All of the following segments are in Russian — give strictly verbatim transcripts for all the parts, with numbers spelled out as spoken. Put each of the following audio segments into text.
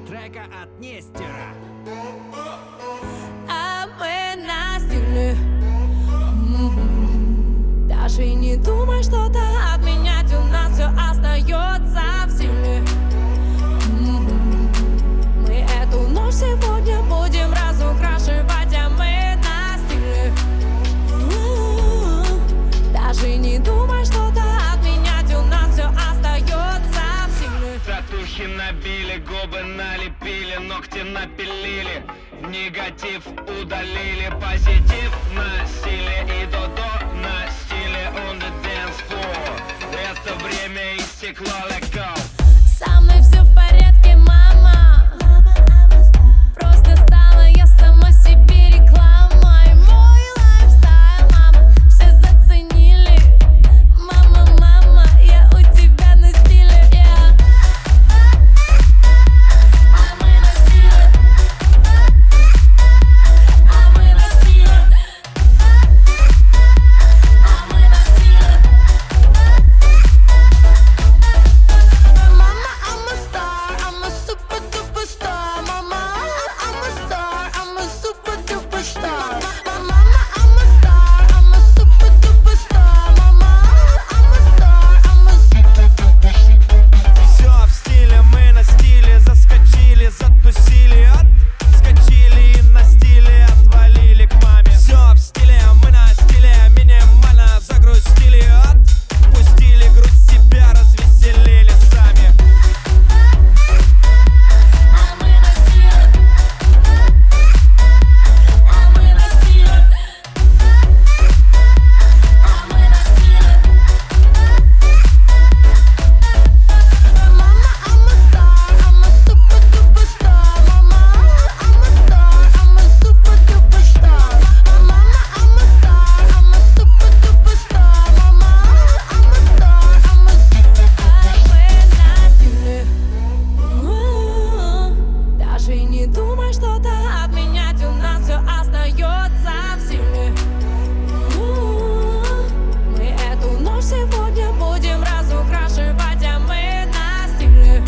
трека от Нестера. А мы на стиле. Даже не думай что-то отменять, у нас все остается в силе. Мы эту ночь сегодня будем разукрашивать, а мы на стиле. Даже не думай что-то отменять, у нас все остается в силе. Татухи набили, губы налепили, ногти напилили, негатив удалили, позитив на стиле и до-до на стиле on the dance floor. Это время истекло, let go. Со мной все в порядке, мама. Просто стала я сама себе рекламой. Мой лайфстайл, мама, все заценили. Мама, мама, я у тебя на стиле, yeah. А мы на стиле. А мы на стиле. А мы на стиле. Mama, I'm a star, I'm a super duper star. Mama, I'm a star, I'm a super duper star. Mama, I'm a star, I'm a super duper star. Mama, I'm a star, I'm a super duper star. Все в стиле, мы на стиле, заскочили, затусили, отскочили и на стиле отвалили к маме. Все в стиле, мы на стиле, минимально загрустили, отпустили грусть, себя развеселили сами. А мы на стиле. А мы на стиле. А мы на стиле. Mama, I'm a star, I'm a super duper star. Mama, I'm a star, I'm a super duper star. Mama, I'm a star, I'm a super duper star. Mama, I'm a star, I'm a super duper. Даже не думай что-то отменять, у нас все остается в силе. Мы эту ночь сегодня будем разукрашивать, а мы на стиле.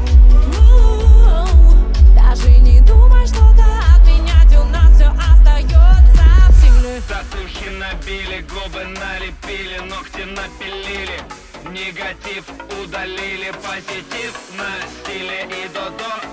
Даже не думай что-то отменять, у нас все остается в силе. Татухи набили, губы налепили, ногти напилили, негатив удалили, позитив на стиле и до-до